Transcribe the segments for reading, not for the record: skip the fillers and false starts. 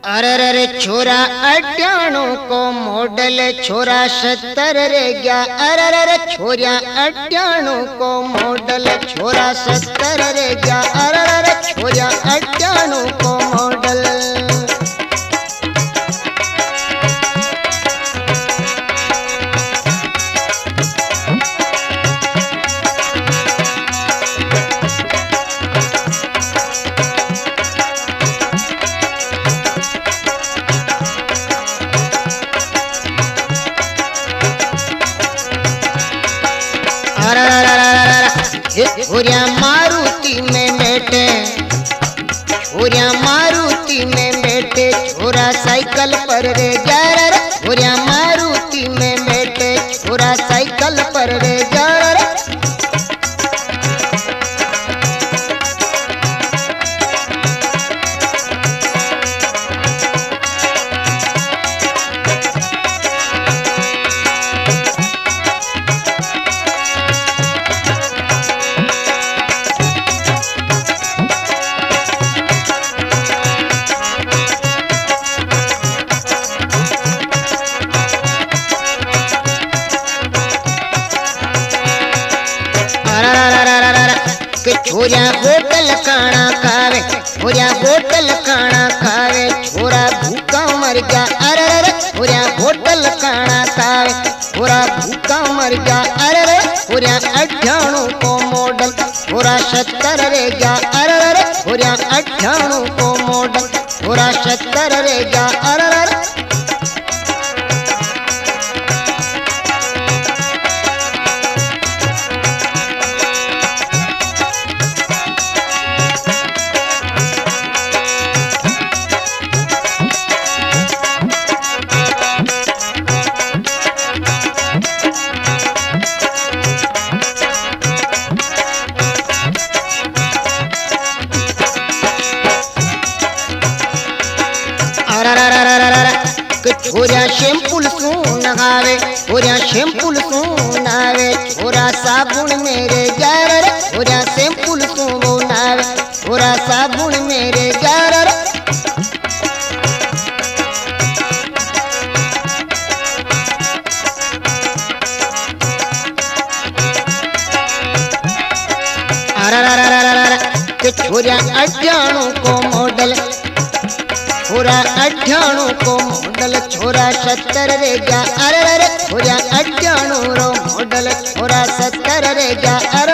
अरे छोरा 98 को मॉडल छोरा 70 रे गया। अरे छोरा 98 को मॉडल छोरा 70 रे गया। अरे छोरा 98 को मॉडल। छोरिया मारुति में बैठे, छोरिया मारुति में बैठे, छोरा साइकिल पर रे जा रे। छोरिया मारुति में बैठे, छोरा साइकिल पर रे जा रे। छोरिया होटल खाना खावे, छोरिया होटल खाना खावे, छोरा भूखा मर गया। अरे छोरिया होटल खाना खावे, छोरा भूखा मर गया। अरे छोरिया 98 को मॉडल छोरा 70 रे गया। अरे छोरिया 98 को मॉडल छोरा 70 रे गया। अरे छोरा शैम्पूल सू नहावे, छोरा शैम्पूल सू नहावे, छोरा साबुन मेरे जा रे। छोरा शैम्पूल सू वो नहावे, छोरा साबुन मेरे जा रे। छोरा 98 को मॉडल छोरा 98 को मॉडल छोरा 70 रे गया। अरे छोरा 98 रो मॉडल छोरा 70 रे गया। अरे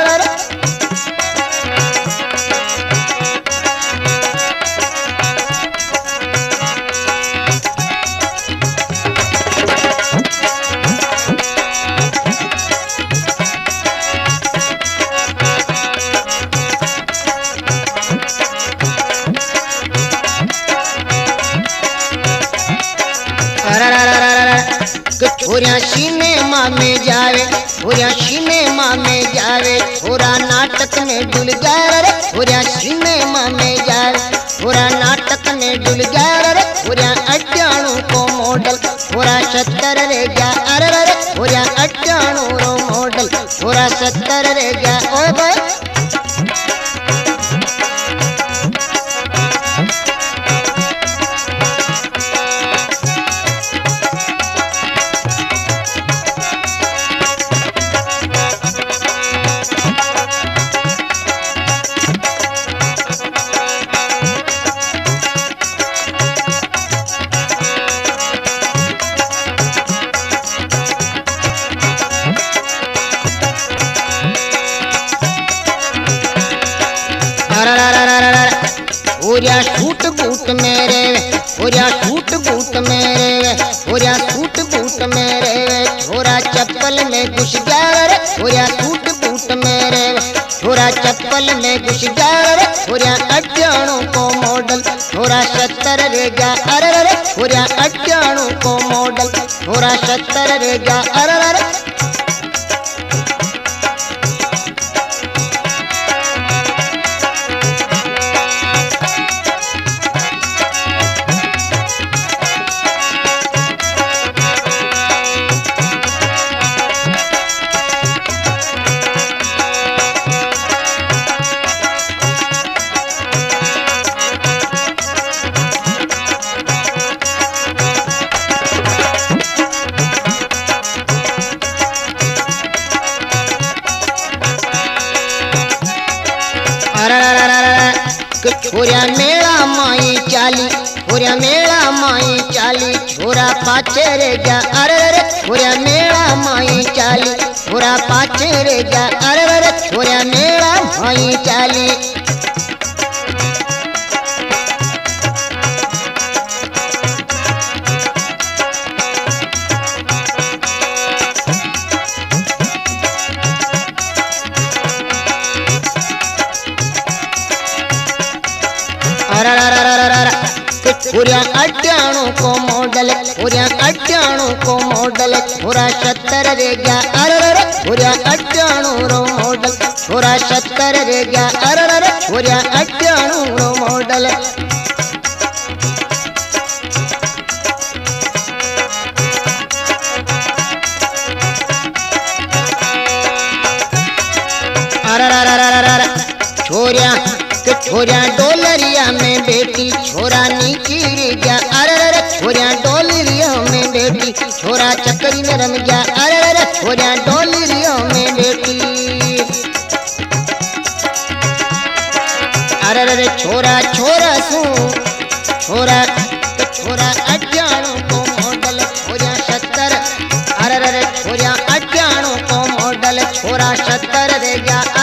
छोरिया सिनेमा में जावे, छोरिया सिनेमा में जावे, छोरा नाटक में डुल जा रे। छोरिया सिनेमा में जावे, छोरा नाटक में डुल जा रे। छोरिया 98 को मॉडल छोरा 70 रे गया। अरे छोरिया 98 रो मॉडल छोरा 70 रे गया। ओ भाई छोरिया सूट बूट मेरे वे, छोरिया सूट बूट मेरे वे, छोरिया सूट बूट मेरे वे, छोरा चप्पल में घुस गया रे। छोरिया सूट बूट मेरे वे, छोरा चप्पल में घुस गया रे। छोरिया 98 को मॉडल छोरा 70 रे गया। अरे छोरिया 98 को मॉडल छोरा 70 रे गया। अरे छोरा मेला माई चाली, छोरा मेला माई चाली, छोरा पाछे रे जा अरे रे, छोरा मेला माई चाली, छोरा पाछे रे जा अरे रे, छोरा मेला माई चाली। छोरा अट्ठाणु को मॉडल, छोरा अट्ठाणु को मॉडल, छोरा 70 रे गया अरे छोरा अट्ठाणु रो मॉडल, छोरा 70 रे गया अरे छोरा अट्ठाणु रो मॉडल। छोरा छोरा डोलरिया में बेटी, छोरा नीची गया अरे छोरा डोलरिया में बेटी, छोरा चक्री में रम गया अरे छोरा डोलरिया में बेटी। अरे छोरा छोरा सू छोरा छोरा 98 को मॉडल, छोरा 70 अरे छोरा 98 को मॉडल, छोरा 70 रे गया